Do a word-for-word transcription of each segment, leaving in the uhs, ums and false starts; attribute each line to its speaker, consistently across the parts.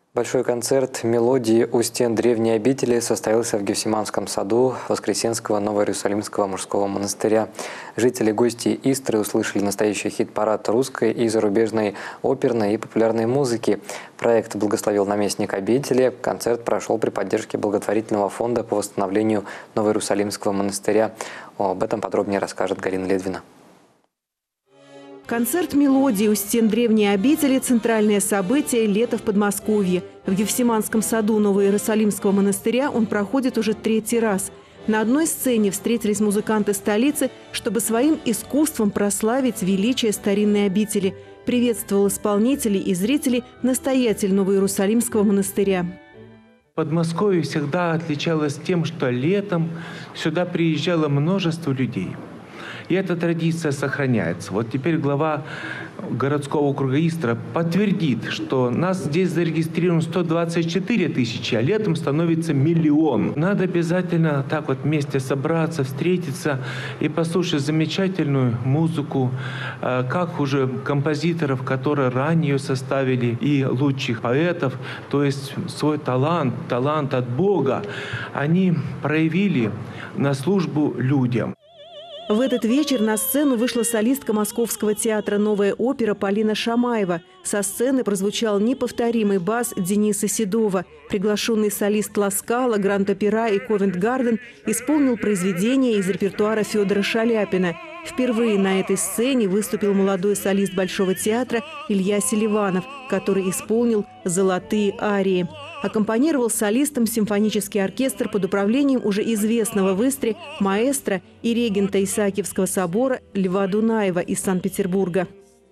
Speaker 1: Большой концерт «Мелодии у стен древней обители» состоялся в Гефсиманском саду Воскресенского Новоиерусалимского мужского монастыря. Жители, гости Истры услышали настоящий хит-парад русской и зарубежной оперной и популярной музыки. Проект благословил наместник обители. Концерт прошел при поддержке благотворительного фонда по восстановлению Новоиерусалимского монастыря. Об этом подробнее расскажет Галина Ледвина.
Speaker 2: Концерт «Мелодии у стен древней обители» – центральное событие лета в Подмосковье. В Гефсиманском саду Новоиерусалимского монастыря он проходит уже третий раз. На одной сцене встретились музыканты столицы, чтобы своим искусством прославить величие старинной обители. Приветствовал исполнителей и зрителей настоятель Новоиерусалимского монастыря.
Speaker 3: Подмосковье всегда отличалось тем, что летом сюда приезжало множество людей. И эта традиция сохраняется. Вот теперь глава городского округа Истра подтвердит, что нас здесь зарегистрировано сто двадцать четыре тысячи, а летом становится миллион. Надо обязательно так вот вместе собраться, встретиться и послушать замечательную музыку, как уже композиторов, которые ранее составили, и лучших поэтов, то есть свой талант, талант от Бога, они проявили на службу людям.
Speaker 2: В этот вечер на сцену вышла солистка Московского театра «Новая опера» Полина Шамаева. Со сцены прозвучал неповторимый бас Дениса Седова. Приглашенный солист Ласкала, Гранд-Опера и Ковент-Гарден исполнил произведение из репертуара Федора Шаляпина. Впервые на этой сцене выступил молодой солист Большого театра Илья Селиванов, который исполнил «Золотые арии». Аккомпанировал солистам симфонический оркестр под управлением уже известного в Истре маэстро и регента Исаакиевского собора Льва Дунаева из Санкт-Петербурга.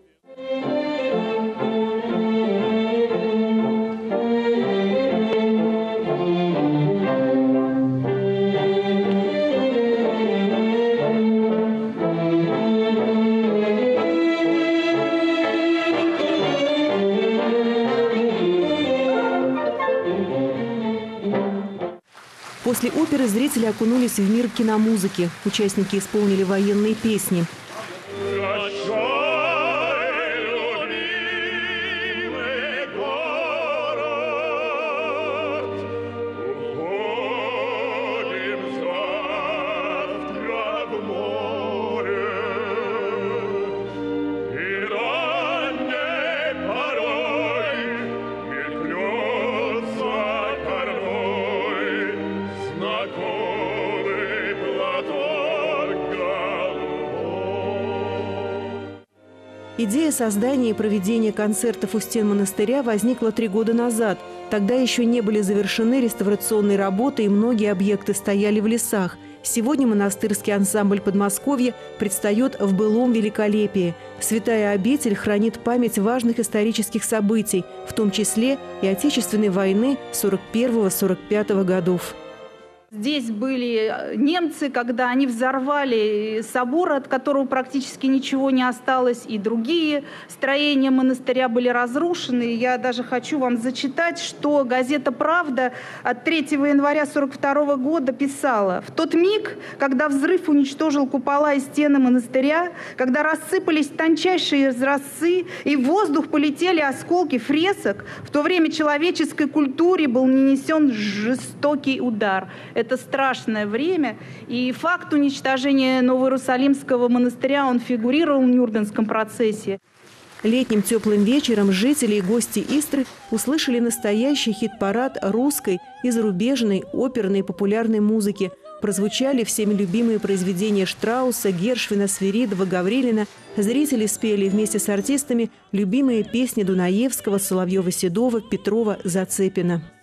Speaker 2: После оперы зрители окунулись в мир киномузыки. Участники исполнили военные песни. Идея создания и проведения концертов у стен монастыря возникла три года назад. Тогда еще не были завершены реставрационные работы, и многие объекты стояли в лесах. Сегодня монастырский ансамбль Подмосковья предстает в былом великолепии. Святая обитель хранит память важных исторических событий, в том числе и Отечественной войны сорок первого — сорок пятого годов.
Speaker 4: Здесь были немцы, когда они взорвали собор, от которого практически ничего не осталось, и другие строения монастыря были разрушены. Я даже хочу вам зачитать, что газета «Правда» от третьего января сорок второго года писала: «В тот миг, когда взрыв уничтожил купола и стены монастыря, когда рассыпались тончайшие разрасы и в воздух полетели осколки фресок, в то время человеческой культуре был нанесен жестокий удар». Это страшное время, и факт уничтожения Новоиерусалимского монастыря, он фигурировал в Нюрнбергском процессе.
Speaker 2: Летним теплым вечером жители и гости Истры услышали настоящий хит-парад русской и зарубежной оперной и популярной музыки. Прозвучали всеми любимые произведения Штрауса, Гершвина, Свиридова, Гаврилина. Зрители спели вместе с артистами любимые песни Дунаевского, Соловьева-Седова, Петрова, Зацепина.